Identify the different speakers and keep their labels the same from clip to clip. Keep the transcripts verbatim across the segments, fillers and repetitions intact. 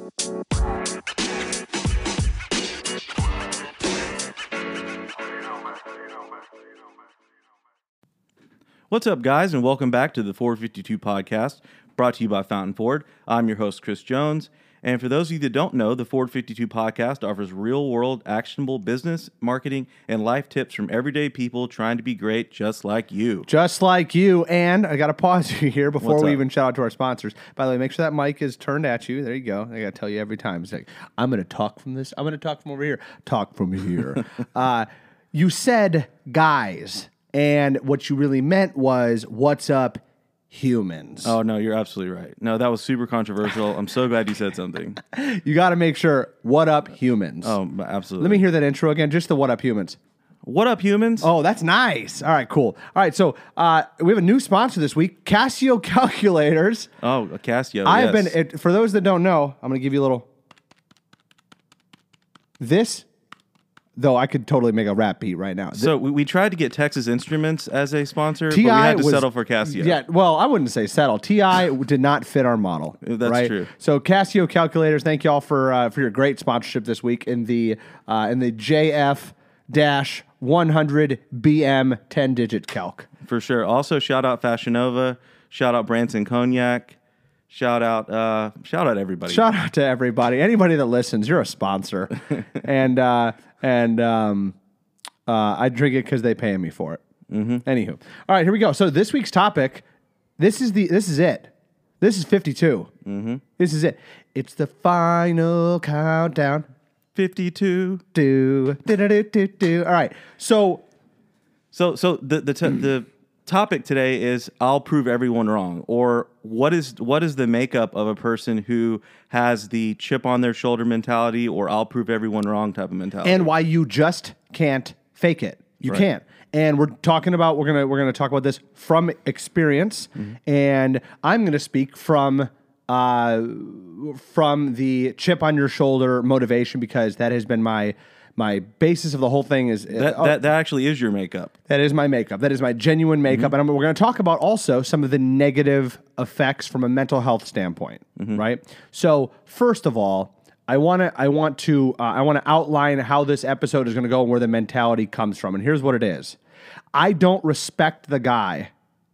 Speaker 1: What's up, guys, and welcome back to the Ford fifty-two podcast, brought to you by Fountain Ford. I'm your host, Chris Jones, and for those of you that don't know, the Ford fifty-two podcast offers real-world, actionable business, marketing, and life tips from everyday people trying to be great just like you.
Speaker 2: Just like you, and I got to pause you here before
Speaker 1: What's
Speaker 2: we
Speaker 1: up?
Speaker 2: even shout out to our sponsors. By the way, make sure that mic is turned at you. There you go. I got to tell you every time. It's like, I'm going to talk from this. I'm going to talk from over here. Talk from here. uh, you said guys. And what you really meant was, what's up, humans?
Speaker 1: Oh, no, you're absolutely right. No, that was super controversial. I'm so glad you said something.
Speaker 2: You got to make sure, what up, humans?
Speaker 1: Oh, absolutely.
Speaker 2: Let me hear that intro again, just the what up, humans.
Speaker 1: What up, humans?
Speaker 2: Oh, that's nice. All right, cool. All right, so uh, we have a new sponsor this week, Casio Calculators.
Speaker 1: Oh, a Casio,
Speaker 2: I have
Speaker 1: yes.
Speaker 2: been, it, for those that don't know, I'm going to give you a little, this... Though I could totally make a rap beat right now.
Speaker 1: So we, we tried to get Texas Instruments as a sponsor,
Speaker 2: T I
Speaker 1: but we had to
Speaker 2: was,
Speaker 1: settle for Casio.
Speaker 2: Yeah, well, I wouldn't say settle. T I did not fit our model.
Speaker 1: That's
Speaker 2: right?
Speaker 1: true.
Speaker 2: So Casio Calculators, thank you all for uh, for your great sponsorship this week in the uh, in the J F one hundred B M ten digit calc.
Speaker 1: For sure. Also, shout out Fashion Nova, shout out Branson Cognac, shout out, uh, shout out everybody.
Speaker 2: Shout out to everybody, anybody that listens. You're a sponsor, and uh, and um, uh, I drink it because they pay me for it. Mm-hmm. Anywho, all right, here we go. So this week's topic, this is the this is it. This is fifty-two. Mm-hmm. This is it. It's the final countdown.
Speaker 1: fifty-two.
Speaker 2: Do do do do do do. All right. So
Speaker 1: So, so the the t- the topic today is I'll prove everyone wrong, or what is what is the makeup of a person who has the chip on their shoulder mentality, or I'll prove everyone wrong type of mentality,
Speaker 2: and why you just can't fake it. You
Speaker 1: Right.
Speaker 2: can't. And we're talking about we're gonna we're gonna talk about this from experience,
Speaker 1: Mm-hmm.
Speaker 2: and I'm gonna speak from uh from the chip on your shoulder motivation, because that has been my my basis of the whole thing. Is
Speaker 1: that,
Speaker 2: oh,
Speaker 1: that that actually is your makeup.
Speaker 2: that is my makeup. That is my genuine makeup, and I'm, we're going to talk about also some of the negative effects from a mental health standpoint, right? So first of all, I want to I want to uh, I want to outline how this episode is going to go and where the mentality comes from. And here's what it is: I don't respect the guy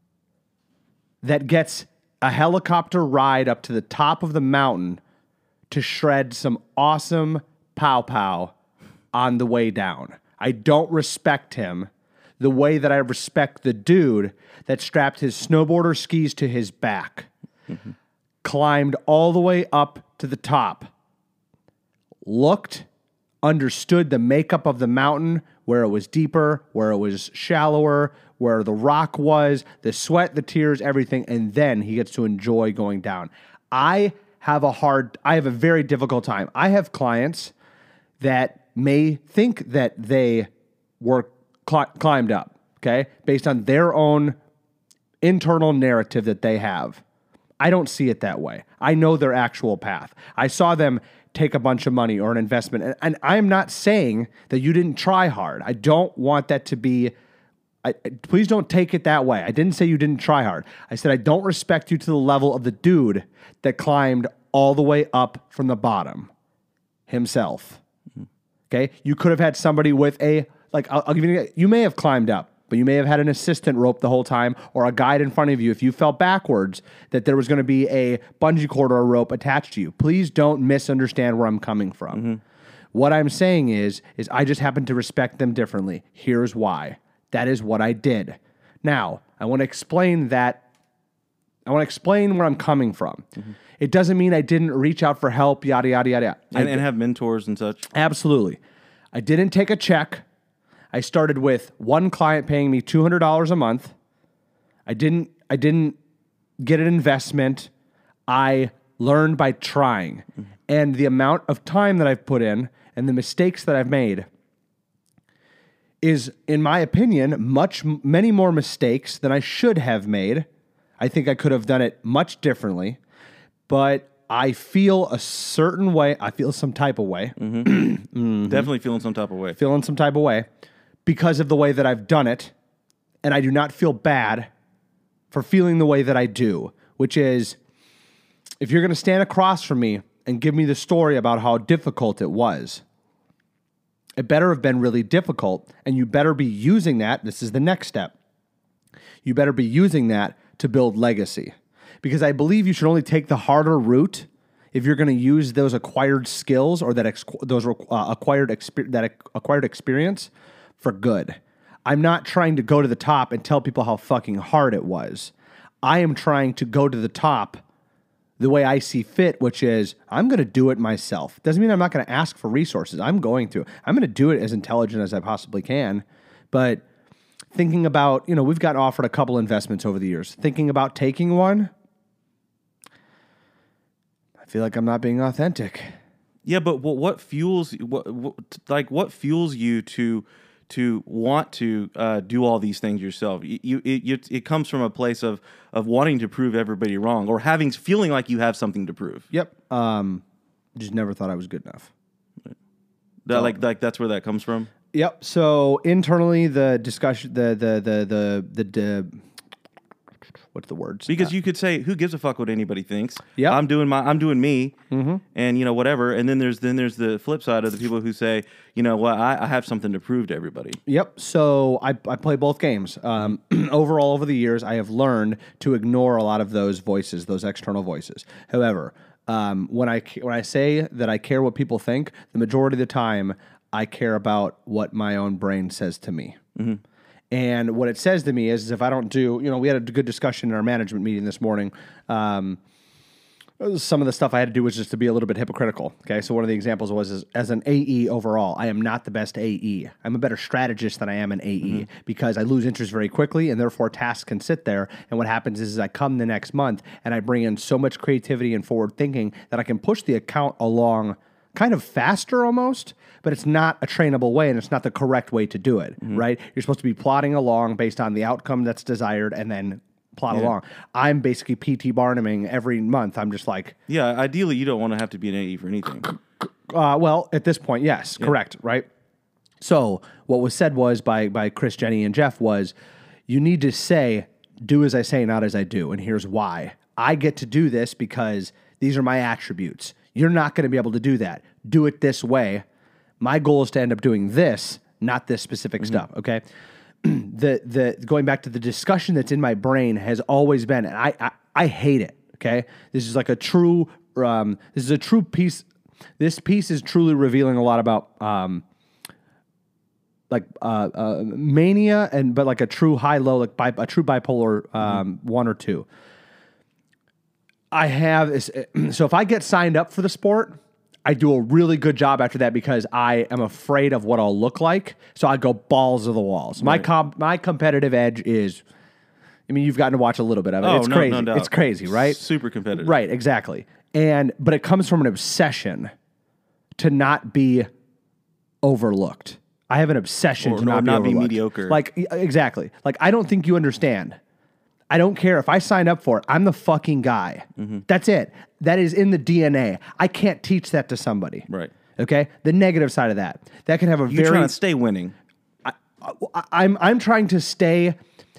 Speaker 2: that gets a helicopter ride up to the top of the mountain to shred some awesome pow pow on the way down. I don't respect him the way that I respect the dude that strapped his snowboarder skis to his back, mm-hmm. climbed all the way up to the top, looked, understood the makeup of the mountain, where it was deeper, where it was shallower, where the rock was, the sweat, the tears, everything, and then he gets to enjoy going down. I have a hard, I have a very difficult time. I have clients that may think that they were cl- climbed up, okay, based on their own internal narrative that they have. I don't see it that way. I know their actual path. I saw them take a bunch of money or an investment, and, and I'm not saying that you didn't try hard. I don't want that to be, I, please don't take it that way. I didn't say you didn't try hard. I said I don't respect you to the level of the dude that climbed all the way up from the bottom himself. Okay, you could have had somebody with a, like, I'll, I'll give you, you may have climbed up, but you may have had an assistant rope the whole time, or a guide in front of you. If you fell backwards, that there was going to be a bungee cord or a rope attached to you. Please don't misunderstand where I'm coming from. Mm-hmm. What I'm saying is, is I just happen to respect them differently. Here's why. That is what I did. Now, I want to explain that. I want to explain where I'm coming from. Mm-hmm. It doesn't mean I didn't reach out for help, yada, yada, yada.
Speaker 1: And, and have mentors and such.
Speaker 2: Absolutely. I didn't take a check. I started with one client paying me two hundred dollars a month. I didn't I didn't get an investment. I learned by trying. Mm-hmm. And the amount of time that I've put in and the mistakes that I've made is, in my opinion, much many more mistakes than I should have made. I think I could have done it much differently. But I feel a certain way. I feel some type of way.
Speaker 1: Mm-hmm. mm-hmm. Definitely feeling some type of way.
Speaker 2: Feeling some type of way because of the way that I've done it. And I do not feel bad for feeling the way that I do, which is, if you're going to stand across from me and and give me the story about how difficult it was. It better have been really difficult, and you better be using that. This is the next step. You better be using that to build legacy. Because I believe you should only take the harder route if you're going to use those acquired skills or that ex- those uh, acquired exper- that acquired experience for good. I'm not trying to go to the top and tell people how fucking hard it was. I am trying to go to the top the way I see fit, which is I'm going to do it myself. Doesn't mean I'm not going to ask for resources. I'm going to. I'm going to do it as intelligent as I possibly can. But thinking about, you know, we've gotten offered a couple investments over the years. Thinking about taking one, I feel like I'm not being authentic.
Speaker 1: Yeah, but what, what fuels what, what like what fuels you to to want to uh, do all these things yourself? You, you it, it comes from a place of of wanting to prove everybody wrong or having feeling like you have something to prove.
Speaker 2: Yep. Um, just never thought I was good enough.
Speaker 1: That, so, like like that's where that comes from.
Speaker 2: Yep. So internally, the discussion, the the the the the, the what's the words?
Speaker 1: Because uh, you could say, "Who gives a fuck what anybody thinks?" Yeah, I'm doing my, I'm doing me, mm-hmm. and you know whatever. And then there's then there's the flip side of the people who say, you know, well, I, I have something to prove to everybody.
Speaker 2: Yep. So I I play both games. Um, overall, over the years, I have learned to ignore a lot of those voices, those external voices. However, um, when I when I say that I care what people think, the majority of the time, I care about what my own brain says to me. Mm-hmm. And what it says to me is, is if I don't do, you know, we had a good discussion in our management meeting this morning. Um, some of the stuff I had to do was just to be a little bit hypocritical. Okay, so one of the examples was, is, as an A E overall, I am not the best A E. I'm a better strategist than I am an A E mm-hmm. because I lose interest very quickly, and therefore tasks can sit there. And what happens is, is I come the next month and I bring in so much creativity and forward thinking that I can push the account along kind of faster almost, but it's not a trainable way and it's not the correct way to do it, mm-hmm. right? You're supposed to be plotting along based on the outcome that's desired and then plot yeah. along. I'm basically P T Barnuming every month. I'm just like...
Speaker 1: Yeah, ideally you don't want to have to be an A E for anything.
Speaker 2: Uh, well, at this point, yes, yeah. correct, right? So what was said was by, by Chris, Jenny, and Jeff was, you need to say, do as I say, not as I do, and here's why. I get to do this because these are my attributes. You're not going to be able to do that. Do it this way. My goal is to end up doing this, not this specific mm-hmm. stuff, okay? the the going back to the discussion that's in my brain has always been, and I, I, I hate it, okay? This is like a true, um, this is a true piece. This piece is truly revealing a lot about um, like uh, uh, mania, and but like a true high-low, like bi- a true bipolar um, mm-hmm. one or two. I have, so if I get signed up for the sport, I do a really good job after that because I am afraid of what I'll look like. So I go balls to the walls. Right. My comp, my competitive edge is, I mean, you've gotten to watch a little bit of it.
Speaker 1: Oh,
Speaker 2: it's
Speaker 1: no,
Speaker 2: crazy.
Speaker 1: No doubt.
Speaker 2: It's crazy, right?
Speaker 1: Super competitive.
Speaker 2: Right, exactly. And, but it comes from an obsession to not be overlooked. I have an obsession
Speaker 1: or,
Speaker 2: to not,
Speaker 1: or
Speaker 2: be,
Speaker 1: not be
Speaker 2: overlooked.
Speaker 1: mediocre.
Speaker 2: Like, exactly. Like, I don't think you understand. I don't care if I signed up for it. I'm the fucking guy. Mm-hmm. That's it. That is in the D N A. I can't teach that to somebody.
Speaker 1: Right.
Speaker 2: Okay. The negative side of that. That can have a
Speaker 1: You're
Speaker 2: very.
Speaker 1: You're trying to stay winning.
Speaker 2: I, I, I'm I'm trying to stay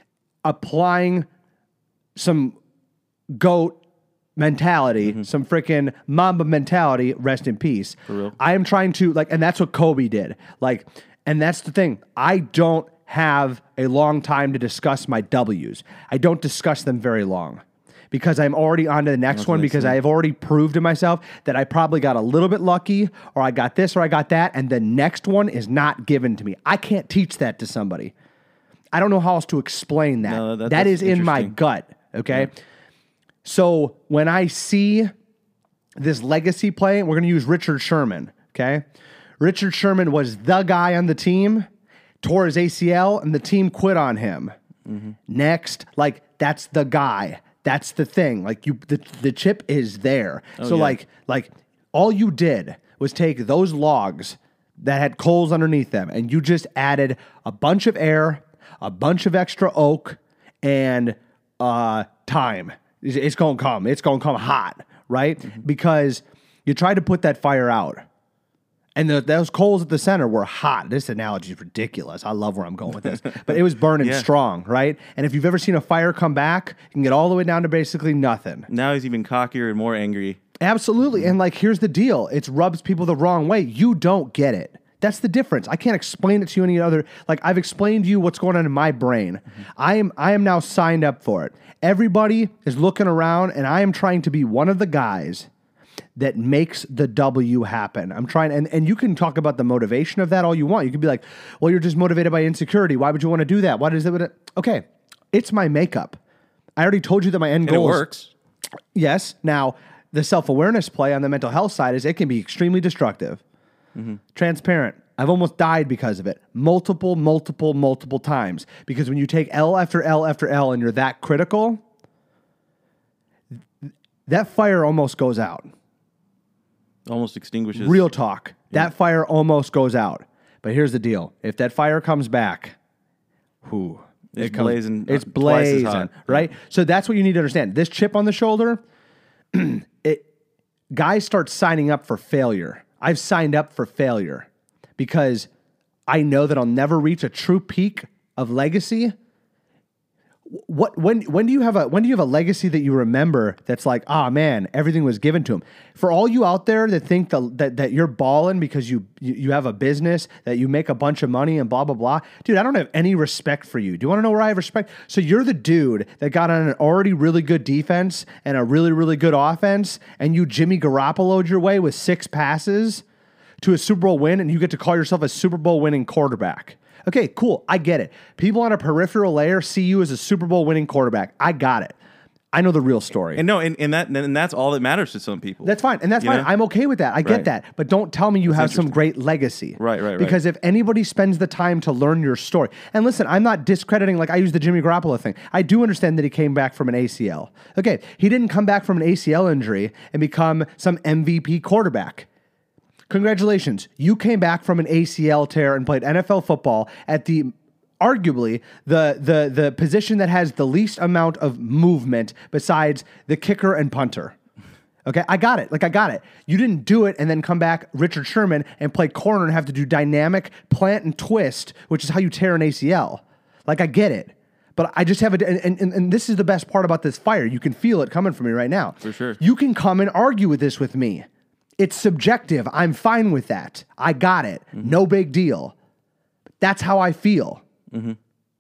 Speaker 2: applying some goat mentality, mm-hmm. some freaking Mamba mentality. Rest in peace.
Speaker 1: For real.
Speaker 2: I am trying to like, and that's what Kobe did. Like, and that's the thing. I don't have a long time to discuss my W's. I don't discuss them very long because I'm already on to the next one because I have already proved to myself that I probably got a little bit lucky or I got this or I got that, and the next one is not given to me. I can't teach that to somebody. I don't know how else to explain that. No, that, that is in my gut, okay? Yeah. So when I see this legacy play, we're going to use Richard Sherman, okay? Richard Sherman was the guy on the team, tore his A C L, and the team quit on him. Mm-hmm. Next, like, that's the guy. That's the thing. Like, you, the, the chip is there. Oh, so, yeah. like, like, all you did was take those logs that had coals underneath them, and you just added a bunch of air, a bunch of extra oak, and uh, time. It's, it's going to come. It's going to come hot, right? Mm-hmm. Because you tried to put that fire out. And the, those coals at the center were hot. This analogy is ridiculous. I love where I'm going with this. But it was burning yeah. strong, right? And if you've ever seen a fire come back, you can get all the way down to basically nothing.
Speaker 1: Now he's even cockier and more angry.
Speaker 2: Absolutely. And like, here's the deal. It rubs people the wrong way. You don't get it. That's the difference. I can't explain it to you any other. Like, I've explained to you what's going on in my brain. Mm-hmm. I am I am now signed up for it. Everybody is looking around, and I am trying to be one of the guys that makes the W happen. I'm trying, and, and you can talk about the motivation of that all you want. You can be like, well, you're just motivated by insecurity. Why would you want to do that? Why does it? Okay, it's my makeup. I already told you that my end goal
Speaker 1: and it works.
Speaker 2: Is, yes. Now, the self-awareness play on the mental health side is it can be extremely destructive. Mm-hmm. Transparent. I've almost died because of it. Multiple, multiple, multiple times. Because when you take L after L after L and you're that critical, th- that fire almost goes out.
Speaker 1: Almost extinguishes.
Speaker 2: Real talk.
Speaker 1: Yeah.
Speaker 2: That fire almost goes out. But here's the deal. If that fire comes back, whoo,
Speaker 1: it's
Speaker 2: it comes,
Speaker 1: blazing.
Speaker 2: It's
Speaker 1: twice as
Speaker 2: blazing,
Speaker 1: hot.
Speaker 2: right? Yeah. So that's what you need to understand. This chip on the shoulder, it guys start signing up for failure. I've signed up for failure because I know that I'll never reach a true peak of legacy. What when when do you have a when do you have a legacy that you remember that's like, ah, oh, man, everything was given to him? For all you out there that think the, that that you're balling because you, you you have a business, that you make a bunch of money and blah blah blah, dude, I don't have any respect for you. Do you want to know where I have respect? So you're the dude that got on an already really good defense and a really really good offense, and you Jimmy Garoppolo'd your way with six passes to a Super Bowl win, and you get to call yourself a Super Bowl winning quarterback. Okay, cool. I get it. People on a peripheral layer see you as a Super Bowl winning quarterback. I got it. I know the real story.
Speaker 1: And no, and, and that and that's all that matters to some people.
Speaker 2: That's fine. And that's you fine. Know? I'm okay with that. I get
Speaker 1: right.
Speaker 2: that. But don't tell me you
Speaker 1: that's
Speaker 2: have some great legacy.
Speaker 1: Right, right, right.
Speaker 2: Because if anybody spends the time to learn your story, and listen, I'm not discrediting, like I use the Jimmy Garoppolo thing. I do understand that he came back from an A C L. Okay, he didn't come back from an A C L injury and become some M V P quarterback. Congratulations. You came back from an A C L tear and played N F L football at the arguably the the the position that has the least amount of movement besides the kicker and punter. Okay, I got it. Like, I got it. You didn't do it and then come back Richard Sherman and play corner and have to do dynamic plant and twist, which is how you tear an A C L. Like, I get it. But I just have a, and, and, and this is the best part about this fire. You can feel it coming from me right now.
Speaker 1: For sure.
Speaker 2: You can come and argue with this with me. It's subjective. I'm fine with that. I got it. Mm-hmm. No big deal. That's how I feel. Mm-hmm.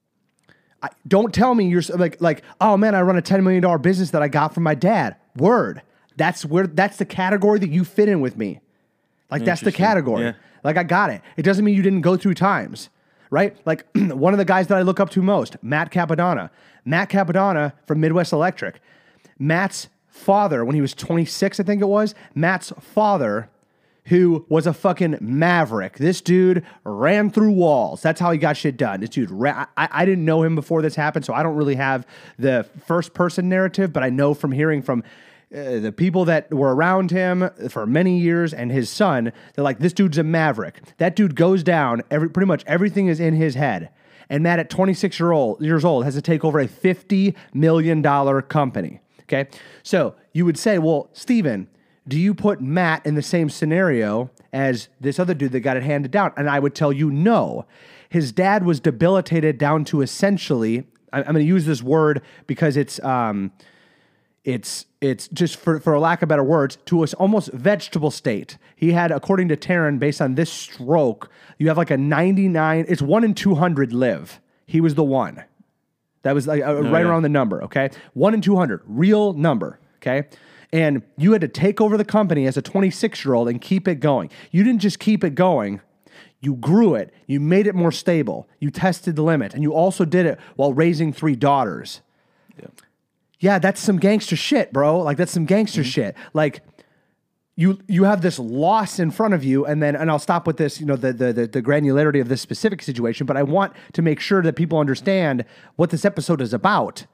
Speaker 2: I, don't tell me you're like, like, oh man, I run a ten million dollars business that I got from my dad. Word. That's where, that's the category that you fit in with me. Like, that's the category. Yeah. Like, I got it. It doesn't mean you didn't go through times, right? Like, one of the guys that I look up to most, Matt Capadonna. Matt Capadonna from Midwest Electric. Matt's father, when he was twenty-six, I think it was, Matt's father, who was a fucking maverick. This dude ran through walls. That's how he got shit done. This dude, ran, I, I didn't know him before this happened, so I don't really have the first person narrative, but I know from hearing from uh, the people that were around him for many years and his son, they're like, this dude's a maverick. That dude goes down, every pretty much everything is in his head. And Matt, at twenty-six year old, years old, has to take over a fifty million dollars company. Okay? So you would say, well, Steven, do you put Matt in the same scenario as this other dude that got it handed down? And I would tell you no. His dad was debilitated down to essentially, I'm going to use this word because it's um, it's it's just for, for a lack of better words, to an almost vegetable state. He had, according to Taryn, based on this stroke, you have like a ninety-nine, it's one in two hundred live. He was the one. That was like uh,
Speaker 1: oh,
Speaker 2: right
Speaker 1: yeah.
Speaker 2: around the number, okay? one in two hundred, real number, okay? And you had to take over the company as a twenty-six-year-old and keep it going. You didn't just keep it going. You grew it. You made it more stable. You tested the limit. And you also did it while raising three daughters. Yeah, yeah that's some gangster shit, bro. Like, that's some gangster mm-hmm. shit. Like, you you have this loss in front of you, and then, and I'll stop with this, you know, the, the, the, the granularity of this specific situation, but I want to make sure that people understand what this episode is about.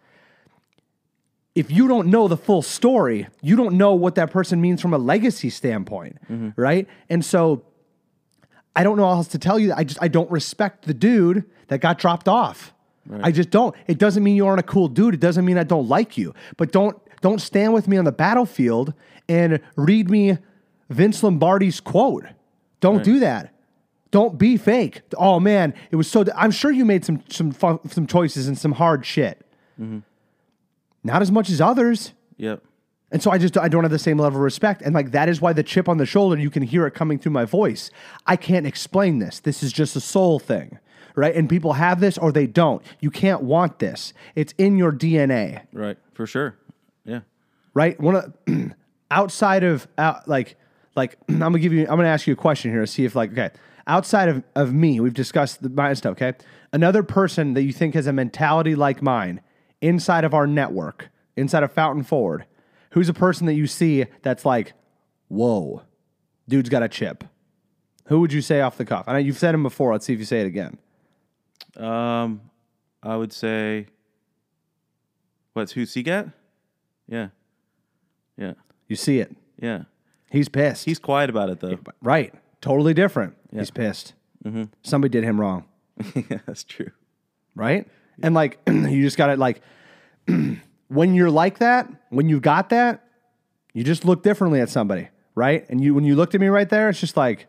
Speaker 2: If you don't know the full story, you don't know what that person means from a legacy standpoint, mm-hmm. right? And so I don't know how else to tell you that. I just, I don't respect the dude that got dropped off. Right. I just don't. It doesn't mean you aren't a cool dude. It doesn't mean I don't like you. But don't don't stand with me on the battlefield and read me Vince Lombardi's quote. Don't right. do that. Don't be fake. Oh man, it was so. I'm sure you made some some fun, some choices and some hard shit. Mm-hmm. Not as much as others.
Speaker 1: Yep.
Speaker 2: And so I just, I don't have the same level of respect. And like, that is why the chip on the shoulder, you can hear it coming through my voice. I can't explain this. This is just a soul thing, right? And people have this or they don't. You can't want this. It's in your D N A.
Speaker 1: Right. For sure. Yeah.
Speaker 2: Right. One of, outside of, uh, like, like, I'm gonna give you, I'm gonna ask you a question here to see if like, okay, outside of, of me, we've discussed the my stuff, okay? Another person that you think has a mentality like mine inside of our network, inside of Fountain Forward, who's a person that you see that's like, whoa, dude's got a chip? Who would you say off the cuff? I know you've said him before. Let's see if you say it again.
Speaker 1: Um, I would say, what's who? Seagat? Yeah. Yeah.
Speaker 2: You see it.
Speaker 1: Yeah.
Speaker 2: He's pissed.
Speaker 1: He's quiet about it, though.
Speaker 2: Right. Totally different.
Speaker 1: Yeah.
Speaker 2: He's pissed.
Speaker 1: Mm-hmm.
Speaker 2: Somebody did him wrong.
Speaker 1: Yeah, that's true.
Speaker 2: Right? And like, you just got to like, when you're like that, when you got that, you just look differently at somebody, right? And you, when you looked at me right there, it's just like,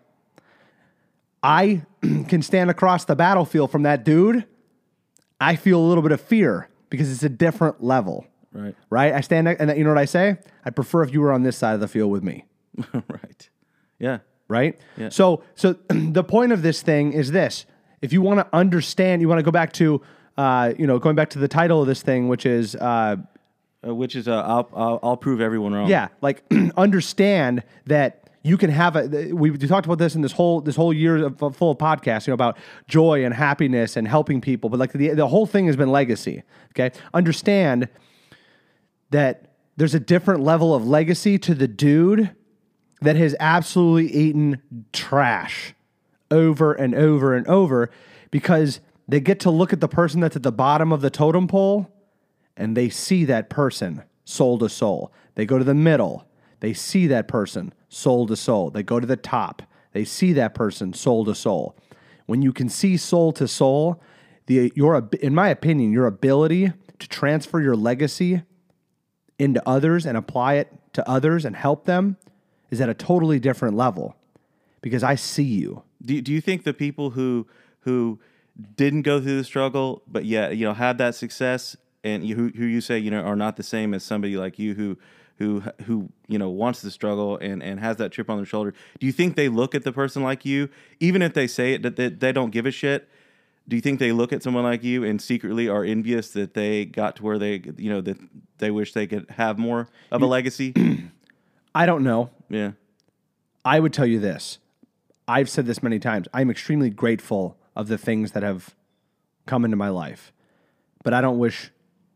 Speaker 2: I can stand across the battlefield from that dude. I feel a little bit of fear because it's a different level,
Speaker 1: Right.
Speaker 2: right? I stand there, and you know what I say? I'd prefer if you were on this side of the field with me,
Speaker 1: Right. Yeah.
Speaker 2: right?
Speaker 1: Yeah.
Speaker 2: So, so the point of this thing is this: if you want to understand, you want to go back to, uh, you know, going back to the title of this thing, which is. Uh,
Speaker 1: Uh, which is, uh, I'll, I'll I'll prove everyone wrong.
Speaker 2: Yeah, like understand that you can have a. We, we talked about this in this whole this whole year of, of full of podcasts, you know, about joy and happiness and helping people. But like the the whole thing has been legacy. Okay, understand that there's a different level of legacy to the dude that has absolutely eaten trash over and over and over because they get to look at the person that's at the bottom of the totem pole. And they see that person soul to soul. They go to the middle. They see that person soul to soul. They go to the top. They see that person soul to soul. When you can see soul to soul, the your in my opinion, your ability to transfer your legacy into others and apply it to others and help them is at a totally different level because I see you.
Speaker 1: Do Do you think the people who who didn't go through the struggle, but yet you know had that success? And you, who, who you say you know are not the same as somebody like you who who who you know wants to struggle and, and has that chip on their shoulder. Do you think they look at the person like you, even if they say it that they, they don't give a shit? Do you think they look at someone like you and secretly are envious that they got to where they you know that they wish they could have more of a legacy?
Speaker 2: I don't know.
Speaker 1: Yeah,
Speaker 2: I would tell you this. I've said this many times. I'm extremely grateful of the things that have come into my life, but I don't wish.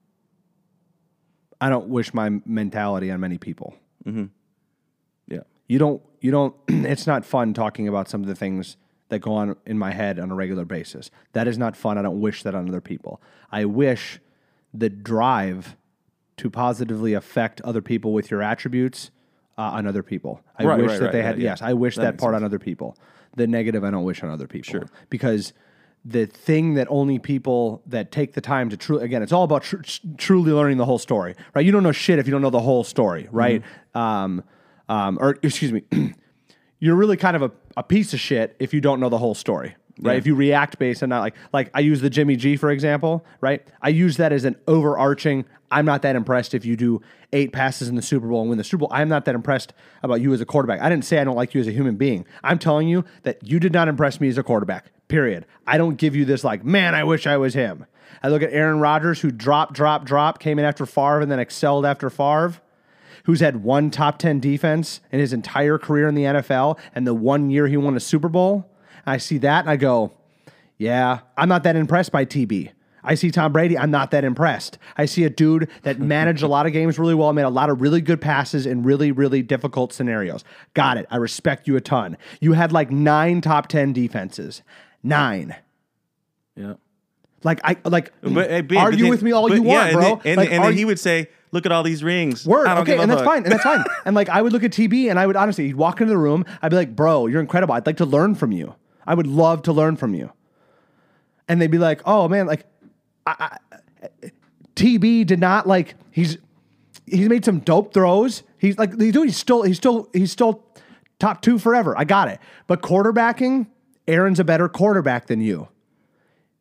Speaker 2: I don't wish my mentality on many people.
Speaker 1: Mm-hmm. Yeah.
Speaker 2: You don't, you don't, it's not fun talking about some of the things that go on in my head on a regular basis. That is not fun. I don't wish that on other people. I wish the drive to positively affect other people with your attributes uh, on other people. I
Speaker 1: right,
Speaker 2: wish
Speaker 1: right,
Speaker 2: that
Speaker 1: right,
Speaker 2: they had,
Speaker 1: yeah,
Speaker 2: yes, I wish that,
Speaker 1: that
Speaker 2: part
Speaker 1: sense.
Speaker 2: on other people. The negative, I don't wish on other people.
Speaker 1: Sure.
Speaker 2: Because the thing that only people that take the time to truly, again, it's all about tr- truly learning the whole story, right? You don't know shit if you don't know the whole story, right? Mm-hmm. Um, um, or excuse me, you're really kind of a, a piece of shit if you don't know the whole story, right?
Speaker 1: Yeah.
Speaker 2: If you react based on not like, like I use the Jimmy G, for example, right? I use that as an overarching, I'm not that impressed if you do eight passes in the Super Bowl and win the Super Bowl. I'm not that impressed about you as a quarterback. I didn't say I don't like you as a human being. I'm telling you that you did not impress me as a quarterback. Period. I don't give you this like, man, I wish I was him. I look at Aaron Rodgers, who dropped, dropped, dropped, came in after Favre and then excelled after Favre, who's had one top ten defense in his entire career in the N F L, and the one year he won a Super Bowl. I see that and I go, yeah, I'm not that impressed by T B. I see Tom Brady, I'm not that impressed. I see a dude that managed a lot of games really well, made a lot of really good passes in really, really difficult scenarios. Got it. I respect you a ton. You had like nine top ten defenses. Nine.
Speaker 1: Yeah.
Speaker 2: Like, I like,
Speaker 1: But, hey, but
Speaker 2: argue
Speaker 1: then-
Speaker 2: with me all
Speaker 1: but
Speaker 2: you
Speaker 1: yeah,
Speaker 2: want,
Speaker 1: and
Speaker 2: bro.
Speaker 1: Then, and
Speaker 2: like,
Speaker 1: and then
Speaker 2: argue-
Speaker 1: he would say, look at all these rings.
Speaker 2: Word,
Speaker 1: I don't
Speaker 2: okay,
Speaker 1: give a
Speaker 2: and that's
Speaker 1: fuck.
Speaker 2: fine, and that's fine. And like, I would look at T B, and I would honestly, he'd walk into the room, I'd be like, bro, you're incredible. I'd like to learn from you. I would love to learn from you. And they'd be like, oh man, like, I, I, T B did not like, he's, he's made some dope throws. He's like, dude, he's still, he's still, he's still top two forever. I got it. But quarterbacking, Aaron's a better quarterback than you.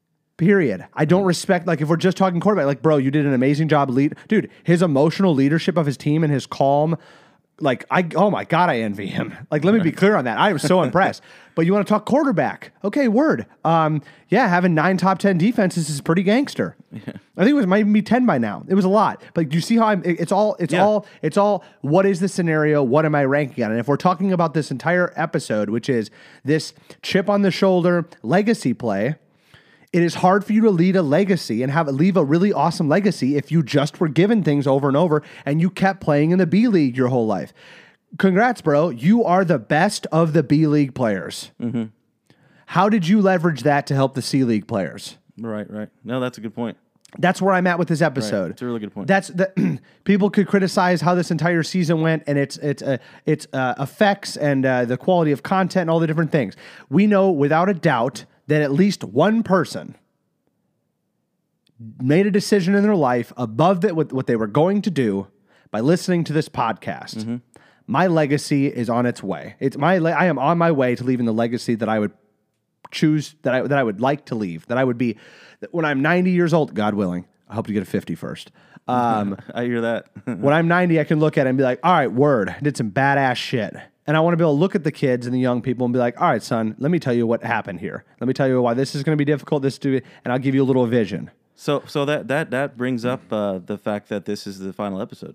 Speaker 2: Period. I don't respect, like, if we're just talking quarterback, like, bro, you did an amazing job. Lead, dude, his emotional leadership of his team and his calm, like, I, oh my God, I envy him. Like, let me be clear on that. I am so impressed. But you want to talk quarterback? Okay, word. Um, yeah, having nine top ten defenses is pretty gangster. Yeah. I think it was might even be ten by now. It was a lot. But do you see how I'm? it- It's all. It's
Speaker 1: Yeah.
Speaker 2: all. It's all. What is the scenario? What am I ranking on? And if we're talking about this entire episode, which is this chip on the shoulder legacy play. It is hard for you to lead a legacy and have leave a really awesome legacy if you just were given things over and over and you kept playing in the B League your whole life. Congrats, bro. You are the best of the B League players. Mm-hmm. How did you leverage that to help the C League players?
Speaker 1: Right, right. No, that's a good point.
Speaker 2: That's where I'm at with this episode.
Speaker 1: Right. It's a really good point.
Speaker 2: That's the people could criticize how this entire season went and its its uh, its uh, effects and uh, the quality of content and all the different things. We know without a doubt that at least one person made a decision in their life above that what, what they were going to do by listening to this podcast. Mm-hmm. My legacy is on its way. It's my le- I am on my way to leaving the legacy that I would choose that I that I would like to leave. That I would be that when I'm ninety years old, God willing. I hope to get a fifty first. Um,
Speaker 1: I hear that.
Speaker 2: when I'm ninety, I can look at it and be like, all right, word, I did some badass shit. And I want to be able to look at the kids and the young people and be like, all right, son, let me tell you what happened here. Let me tell you why this is going to be difficult, this do and I'll give you a little vision.
Speaker 1: So, so that that that brings up uh, the fact that this is the final episode.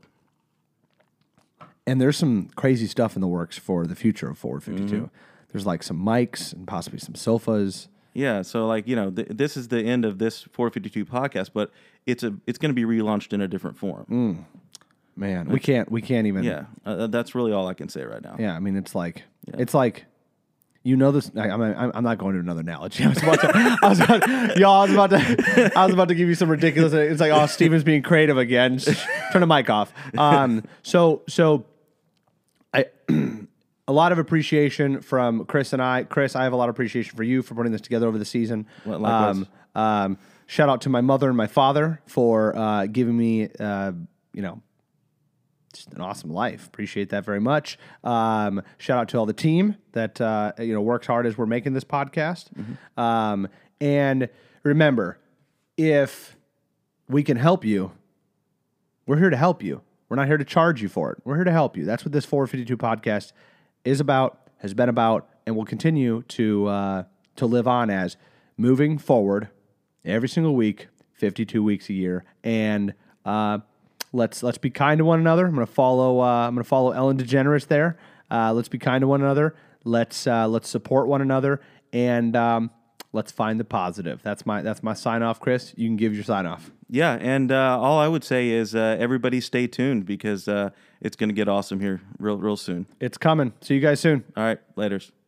Speaker 2: And there's some crazy stuff in the works for the future of Forward fifty-two. Mm-hmm. There's like some mics and possibly some sofas.
Speaker 1: Yeah, so like, you know, th- this is the end of this four fifty-two podcast, but it's a it's going to be relaunched in a different form.
Speaker 2: Mm. Man, we can't we can't even.
Speaker 1: Yeah, uh, that's really all I can say right now.
Speaker 2: Yeah, I mean, it's like yeah. it's like. You know this. I, I'm. I'm not going to another analogy. I was about to. I was about, y'all. I was about to. I was about to give you some ridiculous. It's like, oh, Steven's being creative again. Turn the mic off. Um. So. So. I. A lot of appreciation from Chris and I. Chris, I have a lot of appreciation for you for putting this together over the season.
Speaker 1: Well, likewise.
Speaker 2: Um. Um. Shout out to my mother and my father for uh, giving me. Uh. You know. Just an awesome life. Appreciate that very much. Um, shout out to all the team that uh, you know works hard as we're making this podcast. Mm-hmm. Um, and remember, if we can help you, we're here to help you. We're not here to charge you for it. We're here to help you. That's what this four fifty-two podcast is about, has been about, and will continue to uh, to live on as moving forward every single week, fifty-two weeks a year, and. Uh, Let's let's be kind to one another. I'm gonna follow. Uh, I'm gonna follow Ellen DeGeneres there. Uh, let's be kind to one another. Let's uh, let's support one another, and um, let's find the positive. That's my that's my sign off, Chris. You can give your sign off.
Speaker 1: Yeah, and uh, all I would say is uh, everybody stay tuned because uh, it's gonna get awesome here real real soon.
Speaker 2: It's coming. See you guys soon.
Speaker 1: All right, laters.